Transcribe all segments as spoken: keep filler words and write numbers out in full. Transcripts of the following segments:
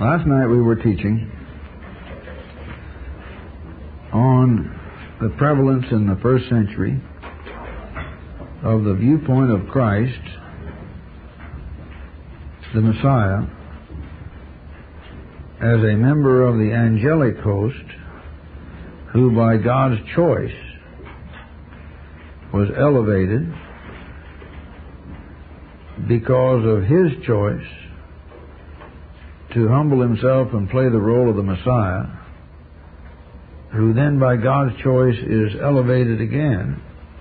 Last night we were teaching on the prevalence in the first century of the viewpoint of Christ, the Messiah, as a member of the angelic host who by God's choice was elevated because of His choice to humble Himself and play the role of the Messiah, who then by God's choice is elevated again,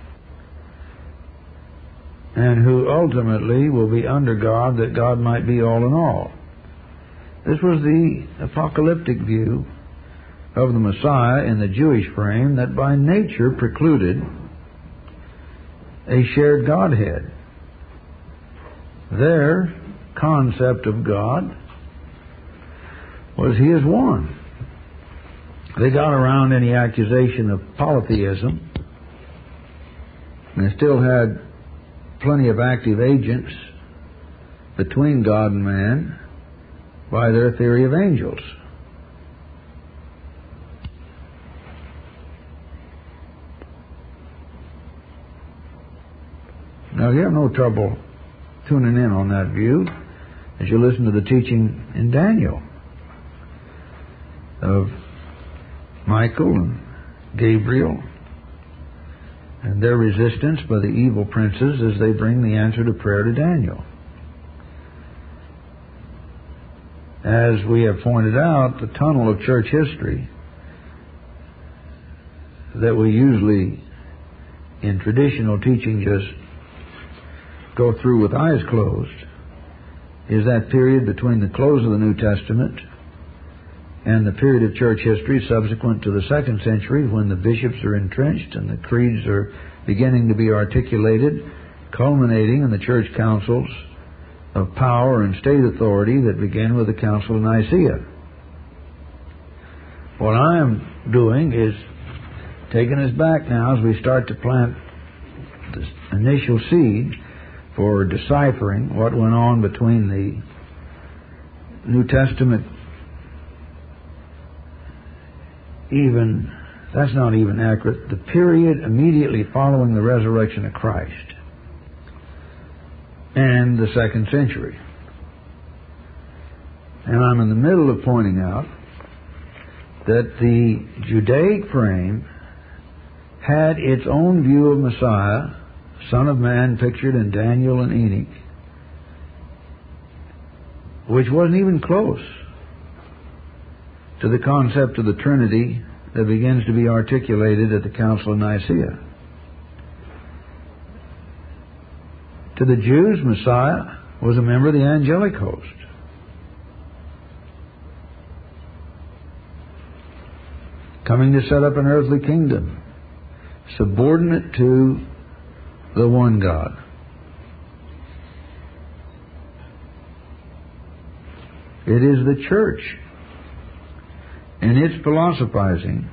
and who ultimately will be under God that God might be all in all. This was the apocalyptic view of the Messiah in the Jewish frame that by nature precluded a shared Godhead. Their concept of God was He is one. They got around any accusation of polytheism, and they still had plenty of active agents between God and man by their theory of angels. Now you have no trouble tuning in on that view as you listen to the teaching in Daniel of Michael and Gabriel and their resistance by the evil princes as they bring the answer to prayer to Daniel. As we have pointed out, the tunnel of church history that we usually in traditional teaching just go through with eyes closed is that period between the close of the New Testament and the period of church history subsequent to the second century, when the bishops are entrenched and the creeds are beginning to be articulated, culminating in the church councils of power and state authority that began with the Council of Nicaea. What I am doing is taking us back now as we start to plant this initial seed for deciphering what went on between the New Testament, even, that's not even accurate, the period immediately following the resurrection of Christ and the second century. And I'm in the middle of pointing out that the Judaic frame had its own view of Messiah, Son of Man, pictured in Daniel and Enoch, which wasn't even close to the concept of the Trinity that begins to be articulated at the Council of Nicaea. To the Jews, Messiah was a member of the angelic host. Coming to set up an earthly kingdom, subordinate to the one God. It is the church and its philosophizing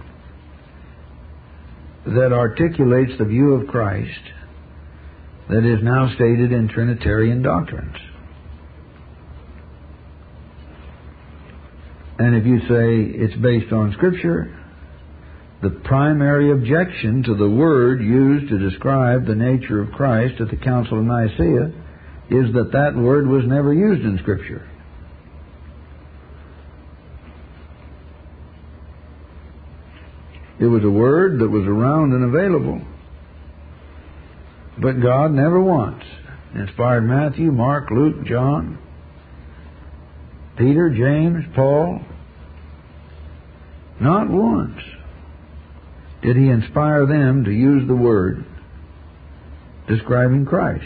that articulates the view of Christ that is now stated in Trinitarian doctrines. And if you say it's based on Scripture, the primary objection to the word used to describe the nature of Christ at the Council of Nicaea is that that word was never used in Scripture. It was a word that was around and available, but God never once inspired Matthew, Mark, Luke, John, Peter, James, Paul. Not once did He inspire them to use the word describing Christ.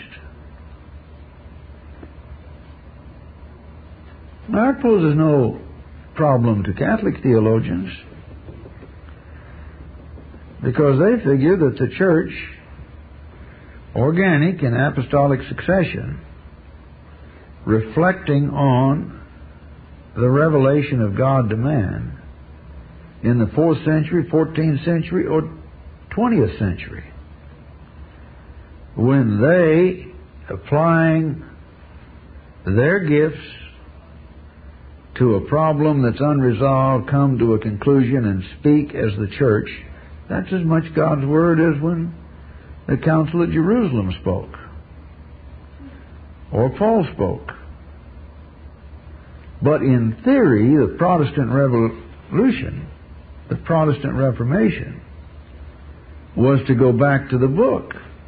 Now, that poses no problem to Catholic theologians, because they figure that the church, organic in apostolic succession, reflecting on the revelation of God to man in the fourth century, fourteenth century, or twentieth century, when they, applying their gifts to a problem that's unresolved, come to a conclusion and speak as the church, that's as much God's Word as when the Council at Jerusalem spoke, or Paul spoke. But in theory, the Protestant Revolution, the Protestant Reformation, was to go back to the book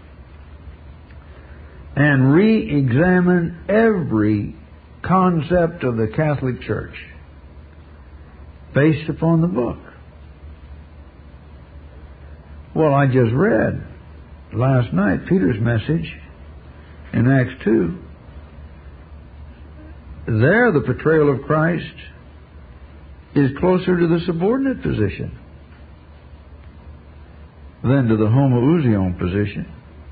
and re-examine every concept of the Catholic Church based upon the book. Well, I just read last night Peter's message in Acts two. There, the portrayal of Christ is closer to the subordinate position than to the homoousion position.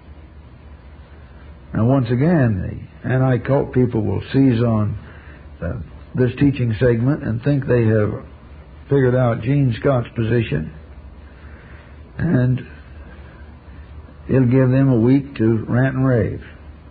Now, once again, the anti-cult people will seize on uh, this teaching segment and think they have figured out Gene Scott's position, and it'll give them a week to rant and rave.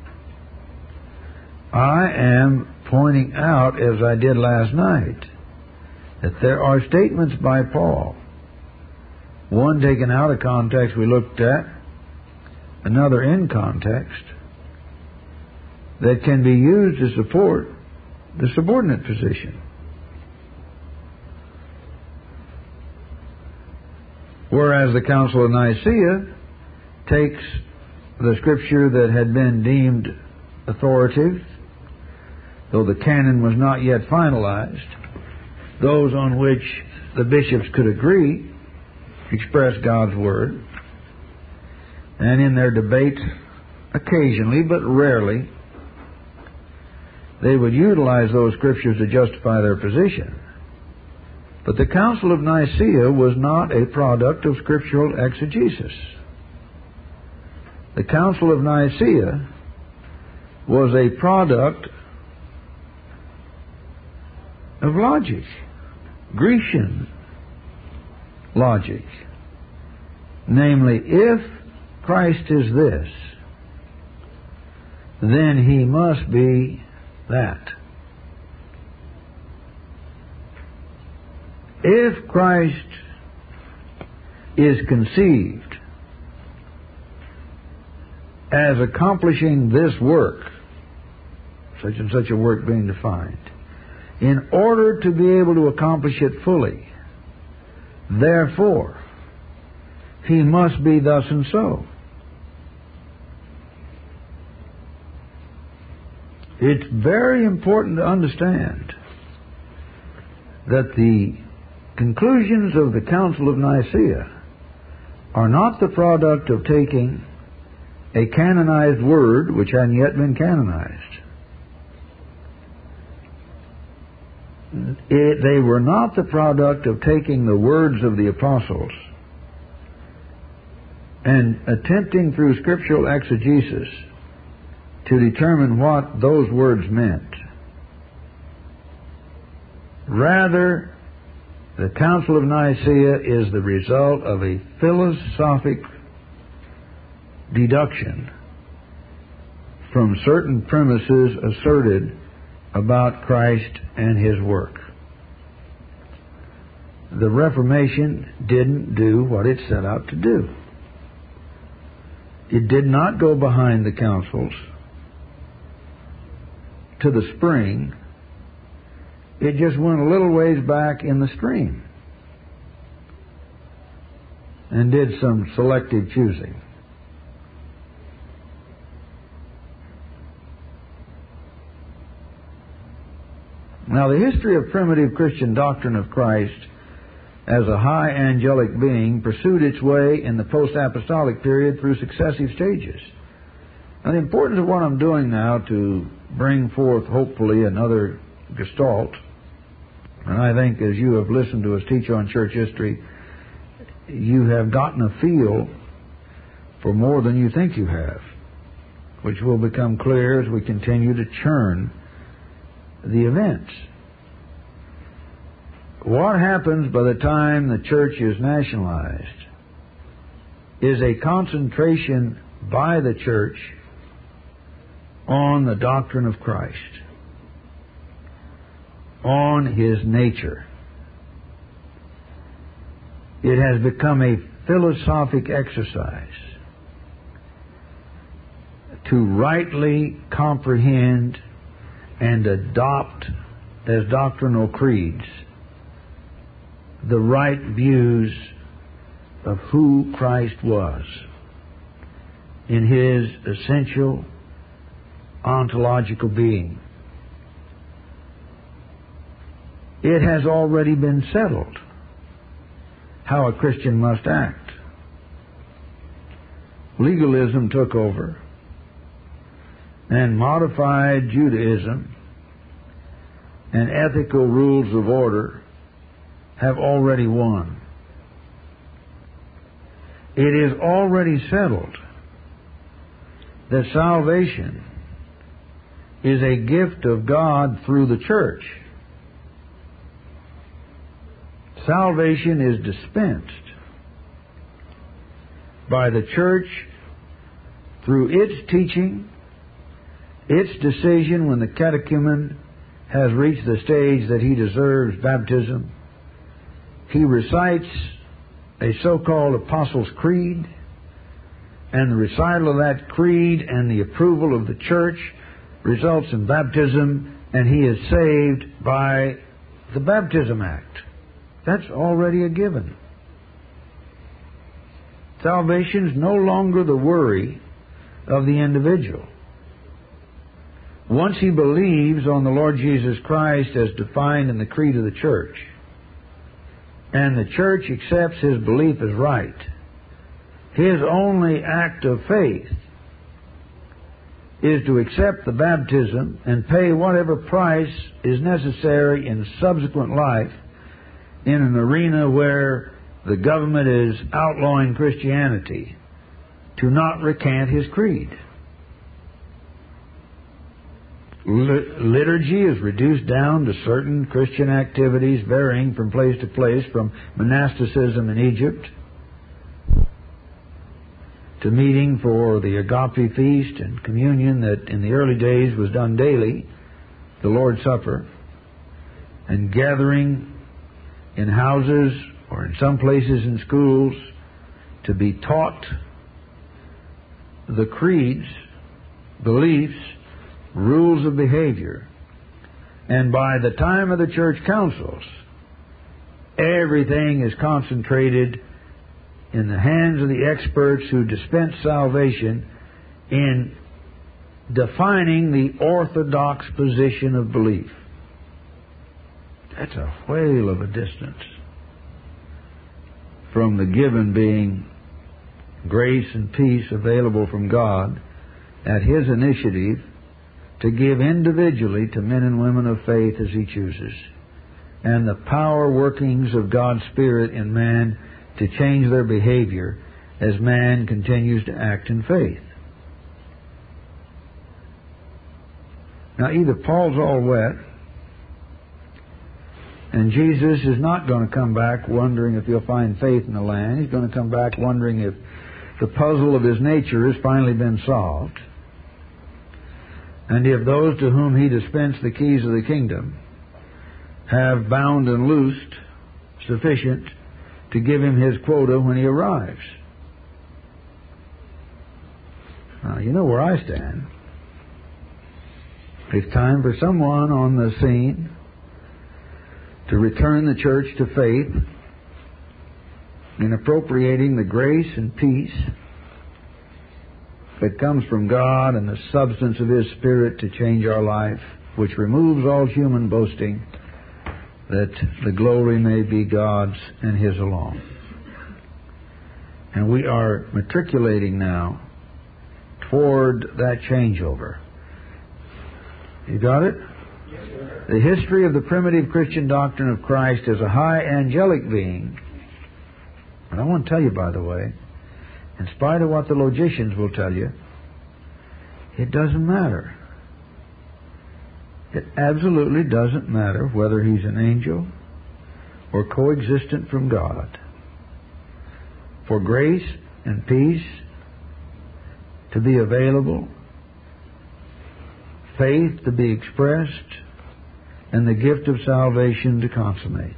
I am pointing out, as I did last night, that there are statements by Paul, one taken out of context we looked at, another in context, that can be used to support the subordinate position. Whereas the Council of Nicaea takes the scripture that had been deemed authoritative, though the canon was not yet finalized, those on which the bishops could agree, express God's Word, and in their debate, occasionally, but rarely, they would utilize those scriptures to justify their position. But the Council of Nicaea was not a product of scriptural exegesis. The Council of Nicaea was a product of logic, Grecian logic. Namely, if Christ is this, then He must be that. If Christ is conceived as accomplishing this work, such and such a work being defined, in order to be able to accomplish it fully, therefore, He must be thus and so. It's very important to understand that the conclusions of the Council of Nicaea are not the product of taking a canonized word which hadn't yet been canonized. It, they were not the product of taking the words of the apostles and attempting through scriptural exegesis to determine what those words meant. Rather, the Council of Nicaea is the result of a philosophic deduction from certain premises asserted about Christ and His work. The Reformation didn't do what it set out to do. It did not go behind the councils to the spring. It just went a little ways back in the stream and did some selective choosing. Now, the history of primitive Christian doctrine of Christ as a high angelic being pursued its way in the post-apostolic period through successive stages. Now, the importance of what I'm doing now to bring forth, hopefully, another gestalt, and I think as you have listened to us teach on church history, you have gotten a feel for more than you think you have, which will become clear as we continue to churn the events. What happens by the time the church is nationalized is a concentration by the church on the doctrine of Christ. on His nature. It has become a philosophic exercise to rightly comprehend and adopt as doctrinal creeds the right views of who Christ was in His essential ontological being. It has already been settled how a Christian must act. Legalism took over, and modified Judaism and ethical rules of order have already won. It is already settled that salvation is a gift of God through the church. Salvation is dispensed by the church through its teaching, its decision when the catechumen has reached the stage that he deserves baptism. He recites a so-called Apostles' Creed, and the recital of that creed and the approval of the church results in baptism, and he is saved by the Baptism Act. That's already a given. Salvation is no longer the worry of the individual. Once he believes on the Lord Jesus Christ as defined in the creed of the church, and the church accepts his belief as right, his only act of faith is to accept the baptism and pay whatever price is necessary in subsequent life in an arena where the government is outlawing Christianity, to not recant his creed. Liturgy is reduced down to certain Christian activities varying from place to place, from monasticism in Egypt to meeting for the agape feast and communion that in the early days was done daily, the Lord's Supper, and gathering in houses or in some places in schools to be taught the creeds, beliefs, rules of behavior. And by the time of the church councils, everything is concentrated in the hands of the experts who dispense salvation in defining the orthodox position of belief. That's a whale of a distance from the given being grace and peace available from God at His initiative to give individually to men and women of faith as He chooses, and the power workings of God's Spirit in man to change their behavior as man continues to act in faith. Now, either Paul's all wet, and Jesus is not going to come back wondering if he'll find faith in the land. He's going to come back wondering if the puzzle of his nature has finally been solved, and if those to whom he dispensed the keys of the kingdom have bound and loosed sufficient to give him his quota when he arrives. Now, you know where I stand. It's time for someone on the scene to return the church to faith in appropriating the grace and peace that comes from God and the substance of His Spirit to change our life, which removes all human boasting, that the glory may be God's and His alone. And we are matriculating now toward that changeover. You got it? Yes, sir. The history of the primitive Christian doctrine of Christ as a high angelic being, and I want to tell you, by the way, in spite of what the logicians will tell you, it doesn't matter. It absolutely doesn't matter whether he's an angel or coexistent from God. For grace and peace to be available, faith to be expressed, and the gift of salvation to consummate.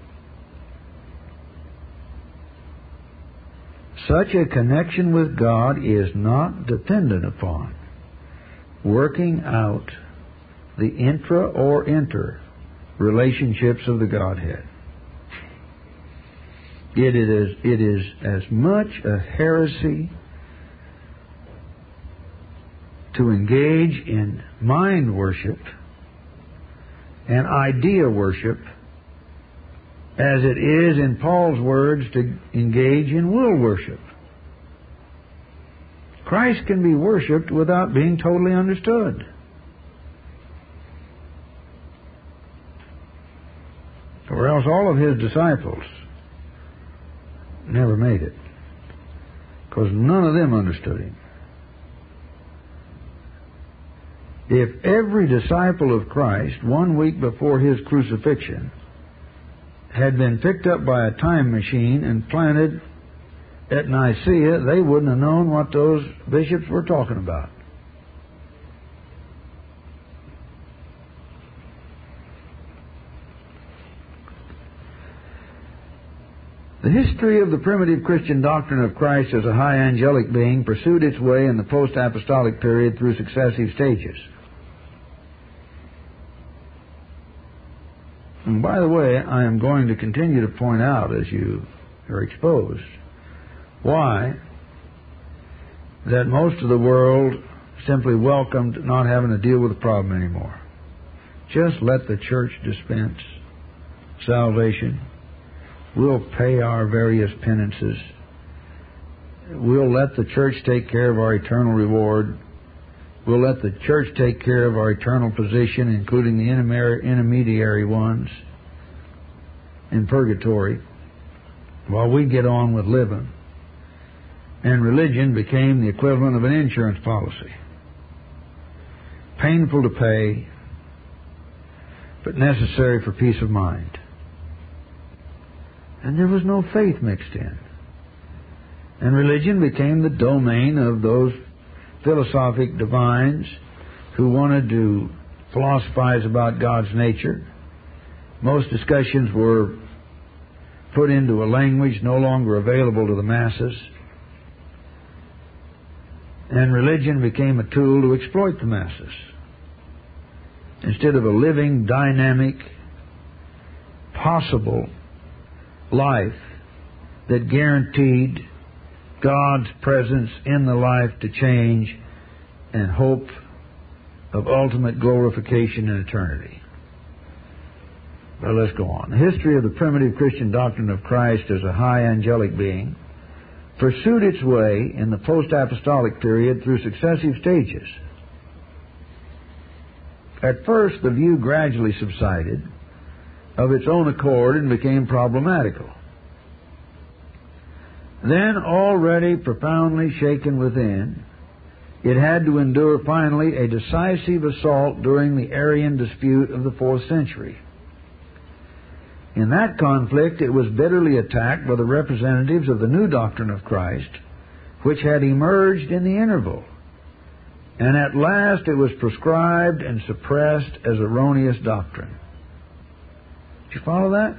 Such a connection with God is not dependent upon working out the intra or inter relationships of the Godhead. It is, it is as much a heresy to engage in mind worship and idea worship as it is, in Paul's words, to engage in will worship. Christ can be worshipped without being totally understood. Or else all of his disciples never made it, because none of them understood him. If every disciple of Christ, one week before his crucifixion, had been picked up by a time machine and planted at Nicaea, they wouldn't have known what those bishops were talking about. The history of the primitive Christian doctrine of Christ as a high angelic being pursued its way in the post-apostolic period through successive stages. And by the way, I am going to continue to point out, as you are exposed, why that most of the world simply welcomed not having to deal with the problem anymore. Just let the church dispense salvation. We'll pay our various penances. We'll let the church take care of our eternal reward. We'll let the church take care of our eternal position, including the intermediary ones in purgatory, while we get on with living. And religion became the equivalent of an insurance policy. Painful to pay, but necessary for peace of mind. And there was no faith mixed in. And religion became the domain of those philosophic divines who wanted to philosophize about God's nature. Most discussions were put into a language no longer available to the masses. And religion became a tool to exploit the masses, instead of a living, dynamic, possible life that guaranteed God's presence in the life to change and hope of ultimate glorification in eternity. Well, let's go on. The history of the primitive Christian doctrine of Christ as a high angelic being pursued its way in the post-apostolic period through successive stages. At first, the view gradually subsided of its own accord and became problematical. Then, already profoundly shaken within, it had to endure finally a decisive assault during the Arian dispute of the fourth century. In that conflict, it was bitterly attacked by the representatives of the new doctrine of Christ, which had emerged in the interval. And at last it was proscribed and suppressed as erroneous doctrine. Did you follow that?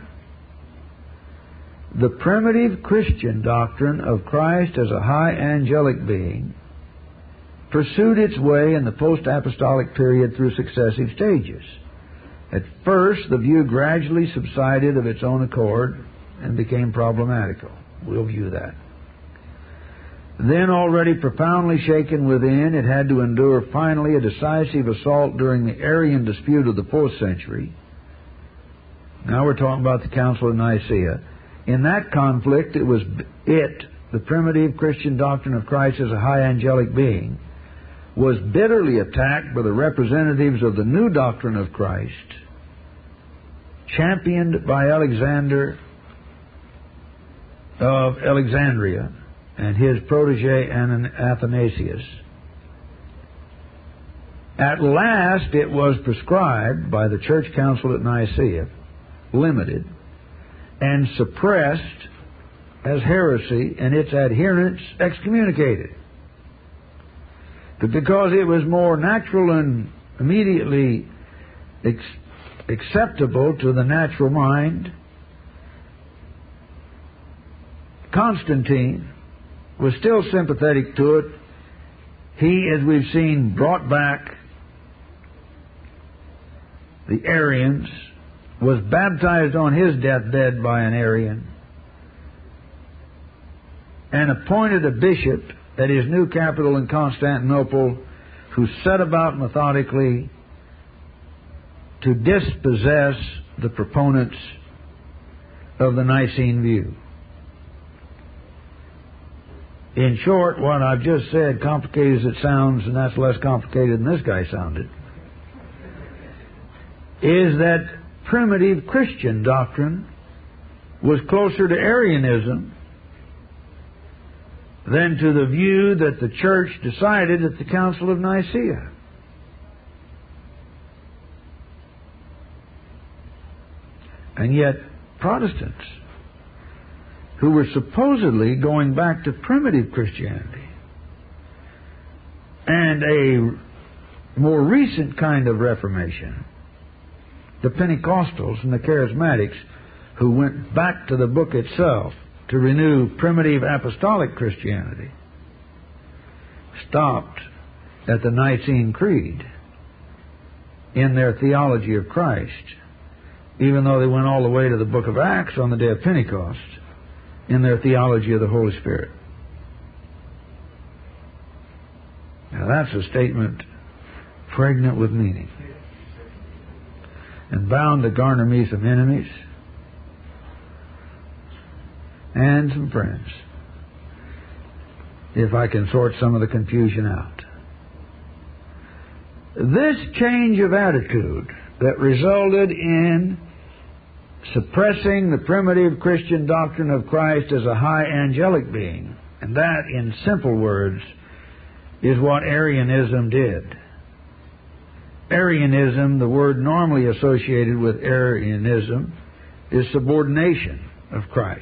The primitive Christian doctrine of Christ as a high angelic being pursued its way in the post-apostolic period through successive stages. At first, the view gradually subsided of its own accord and became problematical. We'll view that. Then, already profoundly shaken within, it had to endure finally a decisive assault during the Arian dispute of the fourth century. Now we're talking about the Council of Nicaea. In that conflict, it was it, the primitive Christian doctrine of Christ as a high angelic being, was bitterly attacked by the representatives of the new doctrine of Christ, championed by Alexander of Alexandria and his protege Athanasius. At last it was prescribed by the Church Council at Nicaea, limited, and suppressed as heresy, and its adherents excommunicated. But because it was more natural and immediately ex- acceptable to the natural mind. Constantine was still sympathetic to it. He, as we've seen, brought back the Arians, was baptized on his deathbed by an Arian, and appointed a bishop at his new capital in Constantinople, who set about methodically to dispossess the proponents of the Nicene view. In short, what I've just said, complicated as it sounds, and that's less complicated than this guy sounded, is that primitive Christian doctrine was closer to Arianism than to the view that the Church decided at the Council of Nicaea. And yet, Protestants, who were supposedly going back to primitive Christianity and a more recent kind of Reformation, the Pentecostals and the Charismatics, who went back to the book itself to renew primitive apostolic Christianity, stopped at the Nicene Creed in their theology of Christ, even though they went all the way to the book of Acts on the day of Pentecost in their theology of the Holy Spirit. Now that's a statement pregnant with meaning and bound to garner me some enemies and some friends, if I can sort some of the confusion out. This change of attitude that resulted in suppressing the primitive Christian doctrine of Christ as a high angelic being, and that, in simple words, is what Arianism did. Arianism, the word normally associated with Arianism, is subordination of Christ.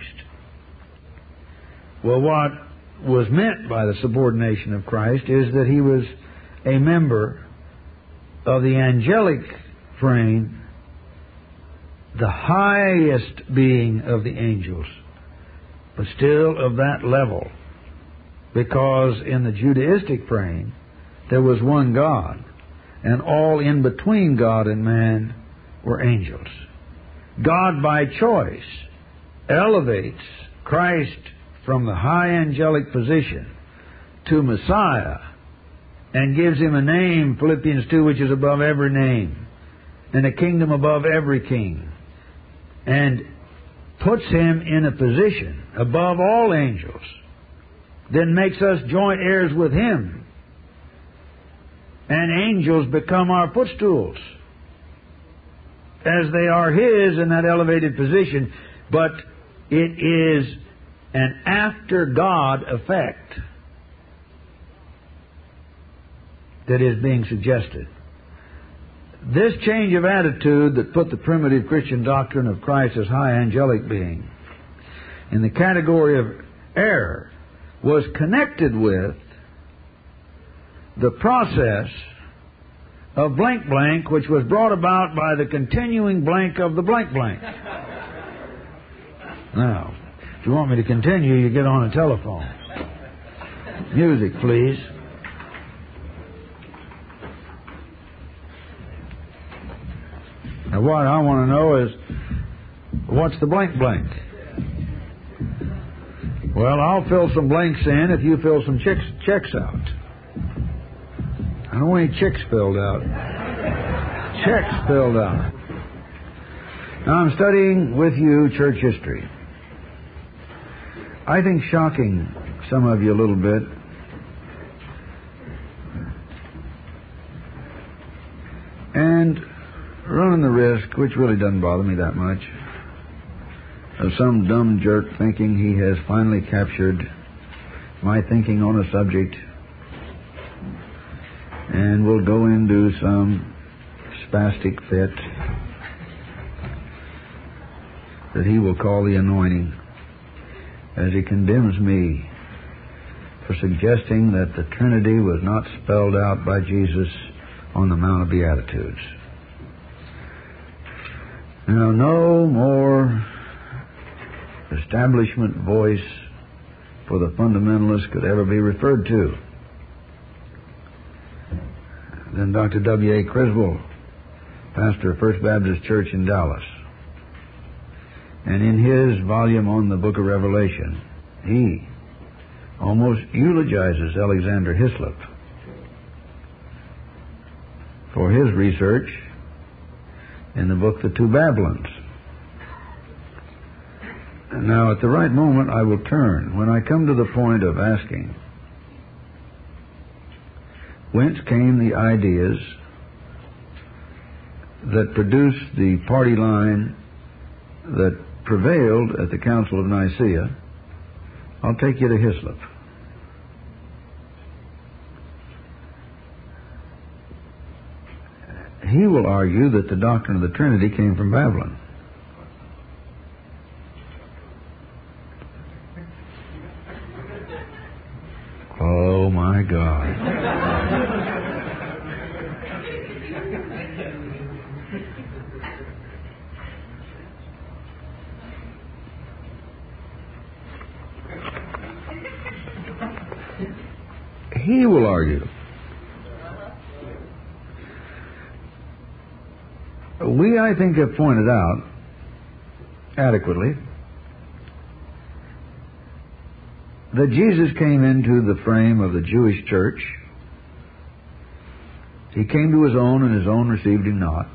Well, what was meant by the subordination of Christ is that he was a member of the angelic frame, the highest being of the angels, but still of that level, because in the Judaistic frame there was one God, and all in between God and man were angels. God, by choice, elevates Christ from the high angelic position to Messiah and gives him a name, Philippians two, which is above every name, and a kingdom above every king, and puts him in a position above all angels, then makes us joint heirs with him. And angels become our footstools, as they are his in that elevated position. But it is an after-God effect that is being suggested. This change of attitude that put the primitive Christian doctrine of Christ as high angelic being in the category of error was connected with the process of blank blank, which was brought about by the continuing blank of the blank blank. Now, if you want me to continue, you get on a telephone. Music, please. Now, what I want to know is, what's the blank blank? Well, I'll fill some blanks in if you fill some checks, checks out. I don't want any checks filled out. Checks filled out. Now, I'm studying with you church history. I think shocking some of you a little bit. And running the risk, which really doesn't bother me that much, of some dumb jerk thinking he has finally captured my thinking on a subject and will go into some spastic fit that he will call the anointing, as he condemns me for suggesting that the Trinity was not spelled out by Jesus on the Mount of Beatitudes. Now, no more establishment voice for the fundamentalists could ever be referred to than Doctor W A Criswell, pastor of First Baptist Church in Dallas. And in his volume on the Book of Revelation, he almost eulogizes Alexander Hislop for his research in the book The Two Babylons. Now, at the right moment, I will turn. When I come to the point of asking, whence came the ideas that produced the party line that prevailed at the Council of Nicaea, I'll take you to Hislop. He will argue that the doctrine of the Trinity came from Babylon. Oh, my God. He will argue. We, I think, have pointed out adequately that Jesus came into the frame of the Jewish church. He came to his own, and his own received him not.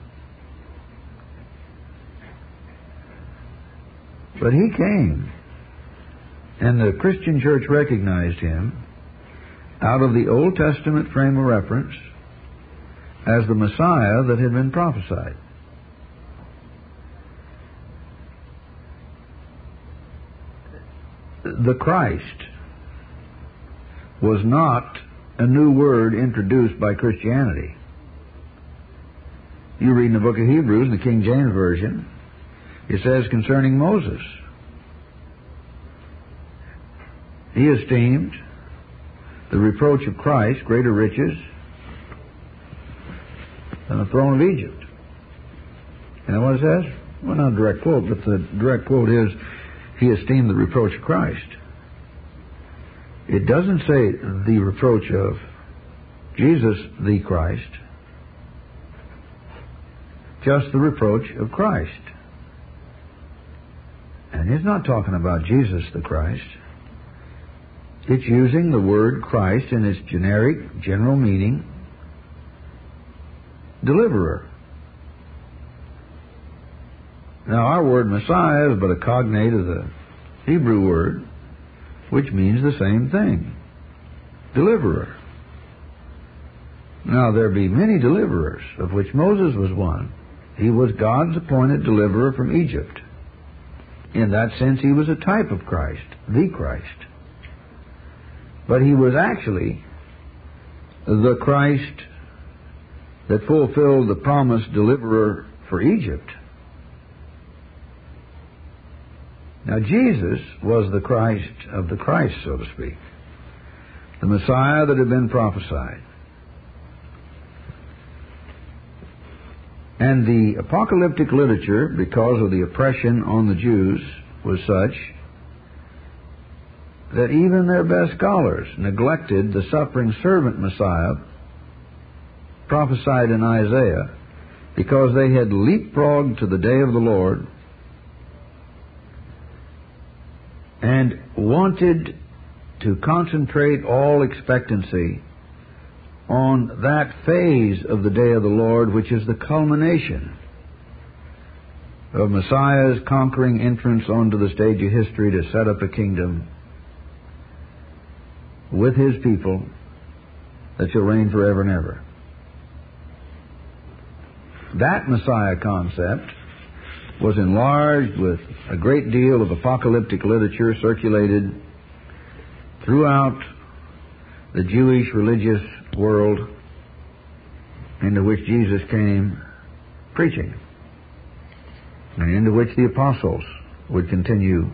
But he came, and the Christian church recognized him out of the Old Testament frame of reference as the Messiah that had been prophesied. The Christ was not a new word introduced by Christianity. You read in the book of Hebrews, in the King James Version, it says concerning Moses, he esteemed the reproach of Christ greater riches than the throne of Egypt. You know what it says? Well, not a direct quote, but the direct quote is, he esteemed the reproach of Christ. It doesn't say the reproach of Jesus the Christ, just the reproach of Christ. And it's not talking about Jesus the Christ. It's using the word Christ in its generic, general meaning, deliverer. Now, our word Messiah is but a cognate of the Hebrew word, which means the same thing, deliverer. Now, there be many deliverers, of which Moses was one. He was God's appointed deliverer from Egypt. In that sense, he was a type of Christ, the Christ. But he was actually the Christ that fulfilled the promised deliverer for Egypt. Now, Jesus was the Christ of the Christ, so to speak, the Messiah that had been prophesied. And the apocalyptic literature, because of the oppression on the Jews, was such that even their best scholars neglected the suffering servant Messiah prophesied in Isaiah because they had leapfrogged to the day of the Lord and wanted to concentrate all expectancy on that phase of the day of the Lord, which is the culmination of Messiah's conquering entrance onto the stage of history to set up a kingdom with his people that shall reign forever and ever. That Messiah concept was enlarged with a great deal of apocalyptic literature circulated throughout the Jewish religious world into which Jesus came preaching, and into which the apostles would continue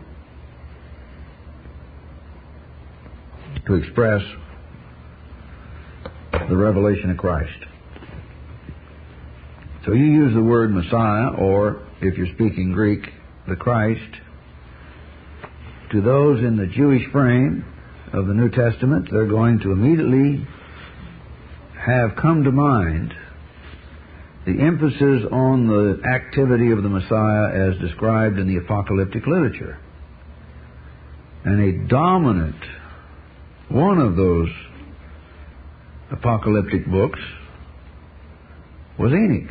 to express the revelation of Christ. So you use the word Messiah, or, if you're speaking Greek, the Christ. To those in the Jewish frame of the New Testament, they're going to immediately have come to mind the emphasis on the activity of the Messiah as described in the apocalyptic literature. And a dominant one of those apocalyptic books was Enoch.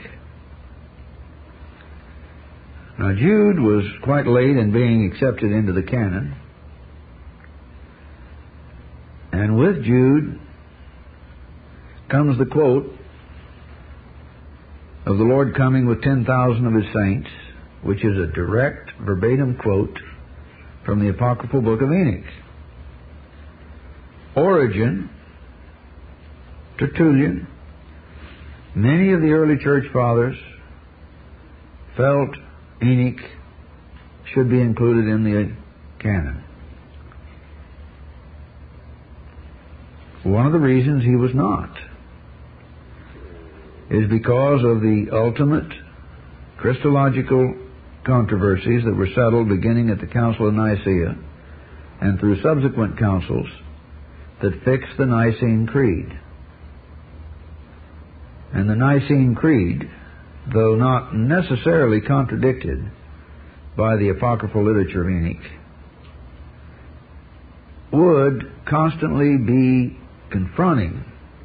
Now, Jude was quite late in being accepted into the canon. And with Jude comes the quote of the Lord coming with ten thousand of His saints, which is a direct, verbatim quote from the apocryphal book of Enoch. Origen, Tertullian, many of the early church fathers felt Enoch should be included in the canon. One of the reasons he was not is because of the ultimate Christological controversies that were settled beginning at the Council of Nicaea and through subsequent councils that fixed the Nicene Creed. And the Nicene Creed, though not necessarily contradicted by the apocryphal literature of Enoch, would constantly be confronting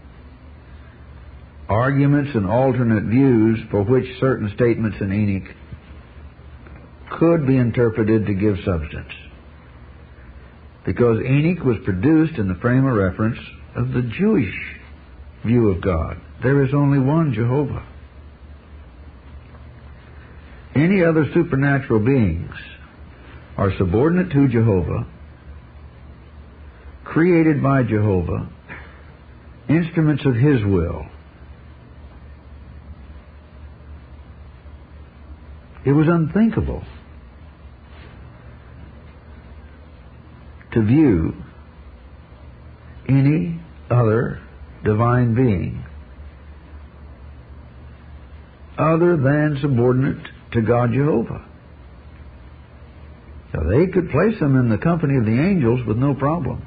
arguments and alternate views for which certain statements in Enoch could be interpreted to give substance. Because Enoch was produced in the frame of reference of the Jewish view of God. There is only one Jehovah. Any other supernatural beings are subordinate to Jehovah, created by Jehovah, instruments of His will. It was unthinkable to view any other divine being other than subordinate to God Jehovah. So they could place him in the company of the angels with no problem.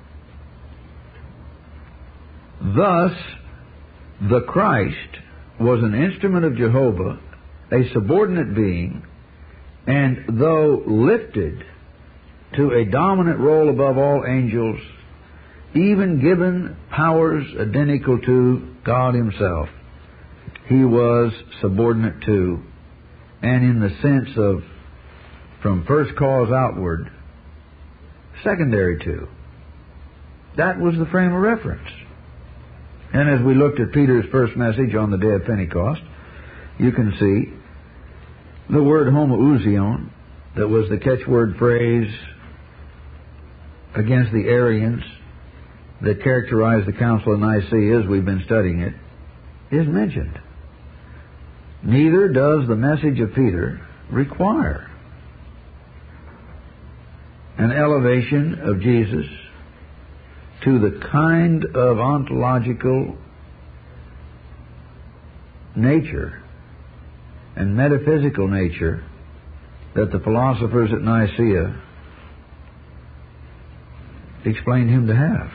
Thus, the Christ was an instrument of Jehovah, a subordinate being, and though lifted to a dominant role above all angels, even given powers identical to God Himself, He was subordinate to, and in the sense of from first cause outward, secondary to. That was the frame of reference. And as we looked at Peter's first message on the day of Pentecost, you can see the word homoousion, that was the catchword phrase against the Arians that characterized the Council of Nicaea as we've been studying it, is mentioned. Neither does the message of Peter require an elevation of Jesus to the kind of ontological nature and metaphysical nature that the philosophers at Nicaea explained Him to have.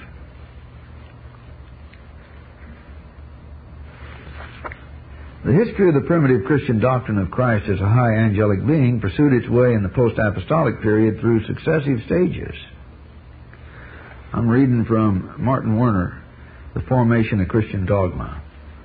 The history of the primitive Christian doctrine of Christ as a high angelic being pursued its way in the post-apostolic period through successive stages. I'm reading from Martin Werner, The Formation of Christian Dogma.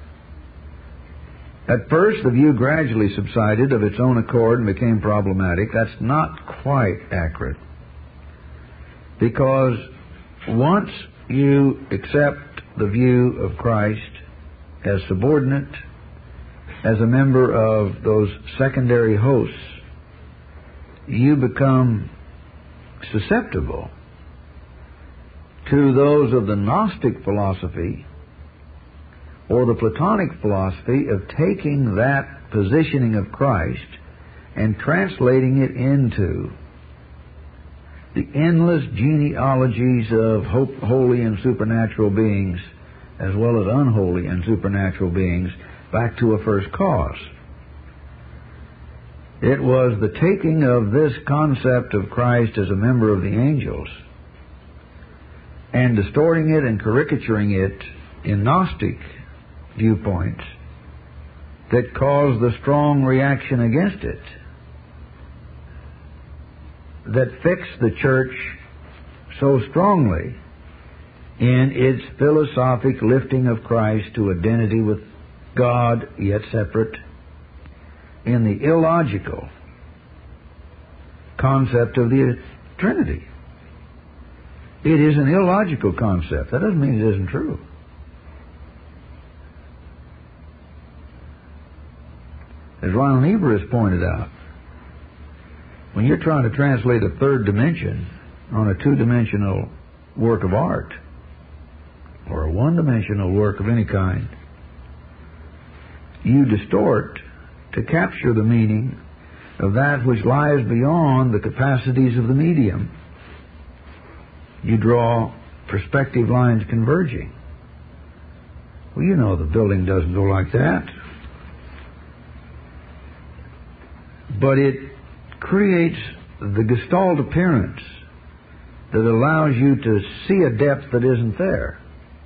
At first, the view gradually subsided of its own accord and became problematic. That's not quite accurate. Because once you accept the view of Christ as subordinate, as a member of those secondary hosts, you become susceptible to those of the Gnostic philosophy or the Platonic philosophy of taking that positioning of Christ and translating it into the endless genealogies of holy and supernatural beings as well as unholy and supernatural beings back to a first cause. It was the taking of this concept of Christ as a member of the angels and distorting it and caricaturing it in Gnostic viewpoints that caused the strong reaction against it, that fixed the church so strongly in its philosophic lifting of Christ to identity with God, yet separate, in the illogical concept of the Trinity. It is an illogical concept. That doesn't mean it isn't true. As Ronald Niebuhr has pointed out, when you're trying to translate a third dimension on a two-dimensional work of art, or a one-dimensional work of any kind, you distort to capture the meaning of that which lies beyond the capacities of the medium. You draw perspective lines converging. Well, you know the building doesn't go like that. But it creates the Gestalt appearance that allows you to see a depth that isn't there.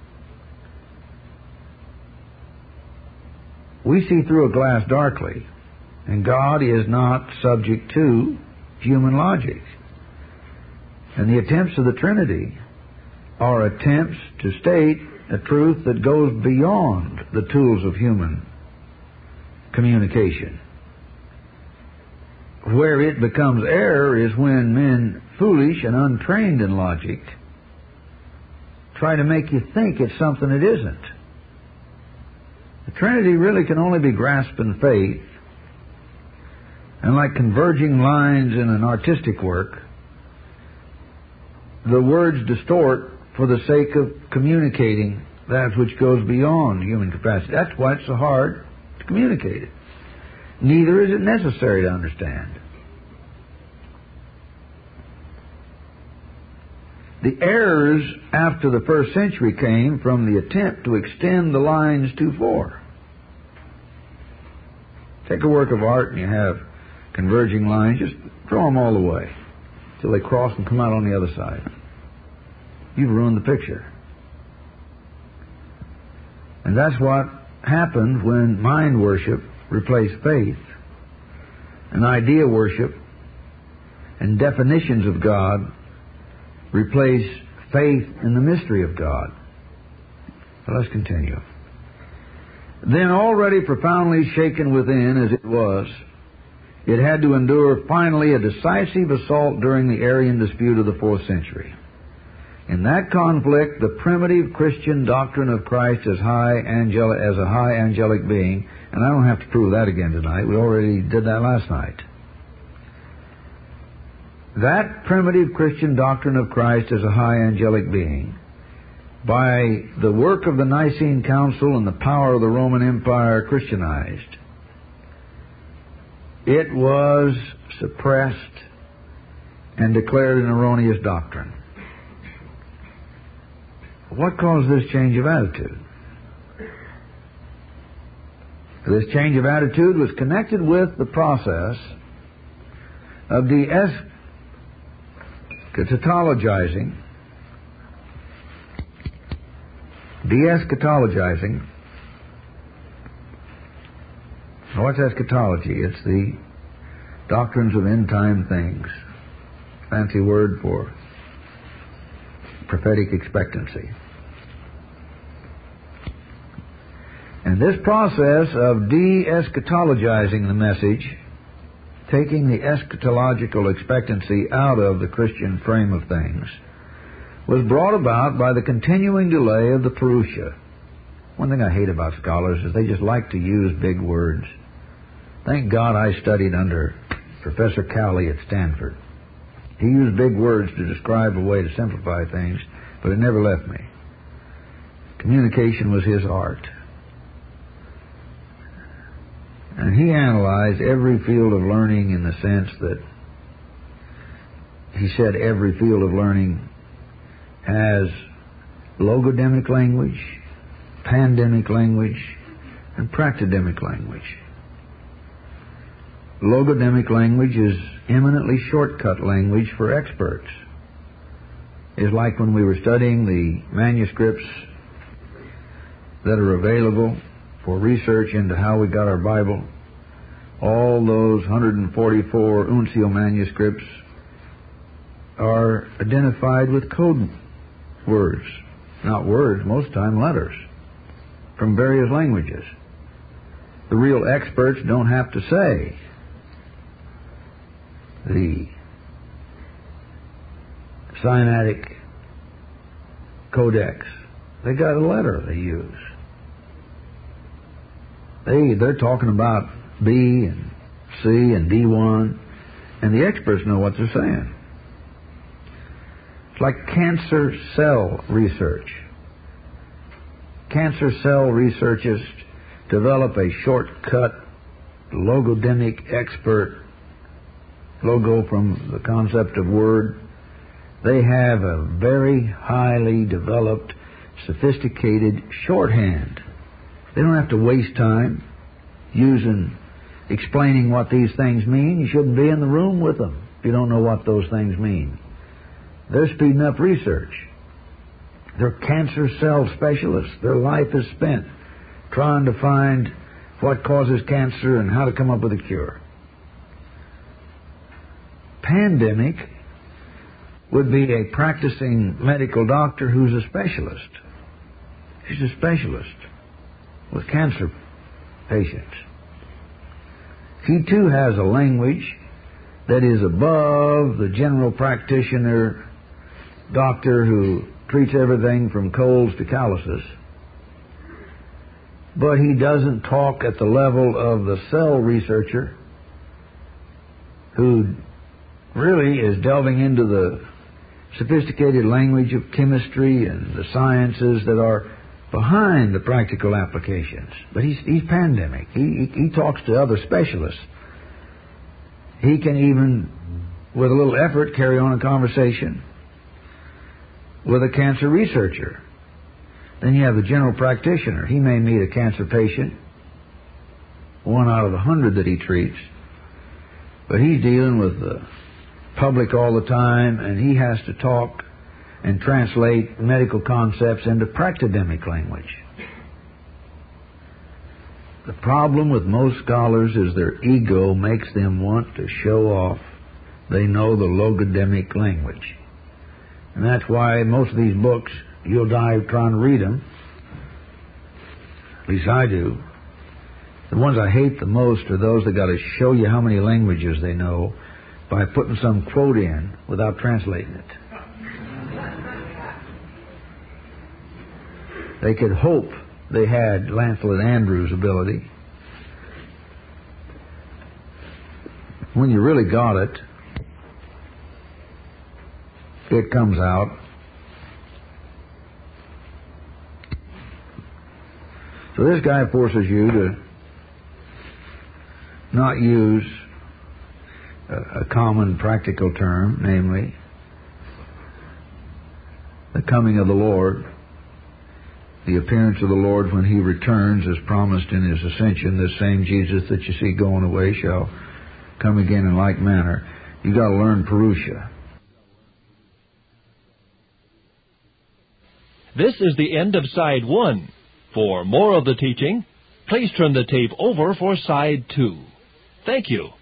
We see through a glass darkly, and God is not subject to human logic. And the attempts of the Trinity are attempts to state a truth that goes beyond the tools of human communication. Where it becomes error is when men, foolish and untrained in logic, try to make you think it's something it isn't. The Trinity really can only be grasped in faith, and like converging lines in an artistic work, the words distort for the sake of communicating that which goes beyond human capacity. That's why it's so hard to communicate it. Neither is it necessary to understand. The errors after the first century came from the attempt to extend the lines too far. Take a work of art and you have converging lines, just draw them all the way till they cross and come out on the other side. You've ruined the picture. And that's what happened when mind worship replaced faith, and idea worship and definitions of God replace faith in the mystery of God. So let's continue. Then, already profoundly shaken within as it was, it had to endure finally a decisive assault during the Arian dispute of the fourth century. In that conflict, the primitive Christian doctrine of Christ as high angelic, as a high angelic being, and I don't have to prove that again tonight. We already did that last night. That primitive Christian doctrine of Christ as a high angelic being, by the work of the Nicene Council and the power of the Roman Empire, Christianized. It was suppressed and declared an erroneous doctrine. What caused this change of attitude? This change of attitude was connected with the process of de-eschatologizing. De-eschatologizing. What's eschatology? It's the doctrines of end-time things. Fancy word for prophetic expectancy. And this process of de-eschatologizing the message, taking the eschatological expectancy out of the Christian frame of things, was brought about by the continuing delay of the Parousia. One thing I hate about scholars is they just like to use big words. Thank God I studied under Professor Cowley at Stanford. He used big words to describe a way to simplify things, but it never left me. Communication was his art. And he analyzed every field of learning in the sense that he said every field of learning has logodemic language, pandemic language, and practidemic language. logodemic language is eminently shortcut language for experts. It's like when we were studying the manuscripts that are available for research into how we got our Bible. All those one hundred forty-four Uncial manuscripts are identified with code words. Not words, most time letters, from various languages. The real experts don't have to say the Sinaitic Codex. They got a letter they use. They, they're talking about B and C and D one, and the experts know what they're saying. It's like cancer cell research. Cancer cell researchers develop a shortcut, logodemic expert logo from the concept of word. They have a very highly developed, sophisticated shorthand. They don't have to waste time using, explaining what these things mean. You shouldn't be in the room with them if you don't know what those things mean. They're speeding up research. They're cancer cell specialists. Their life is spent trying to find what causes cancer and how to come up with a cure. Pandemic would be a practicing medical doctor who's a specialist. He's a specialist with cancer patients. He too has a language that is above the general practitioner doctor who treats everything from colds to calluses. But he doesn't talk at the level of the cell researcher who really is delving into the sophisticated language of chemistry and the sciences that are behind the practical applications. But he's, he's pandemic. He, he, he talks to other specialists. He can even, with a little effort, carry on a conversation with a cancer researcher. Then you have the general practitioner. He may meet a cancer patient, one out of a hundred that he treats, but he's dealing with the public all the time, and he has to talk and translate medical concepts into practidemic language. The problem with most scholars is their ego makes them want to show off they know the logodemic language. And that's why most of these books, you'll die trying to read them. At least I do. The ones I hate the most are those that got to show you how many languages they know by putting some quote in without translating it. They could hope they had Lancelot Andrew's ability. When you really got it, it comes out. So this guy forces you to not use a, a common practical term, namely the coming of the Lord, the appearance of the Lord when He returns as promised in His ascension. This same Jesus that you see going away shall come again in like manner. You've got to learn Parousia. This is the end of Side one. For more of the teaching, please turn the tape over for Side two. Thank you.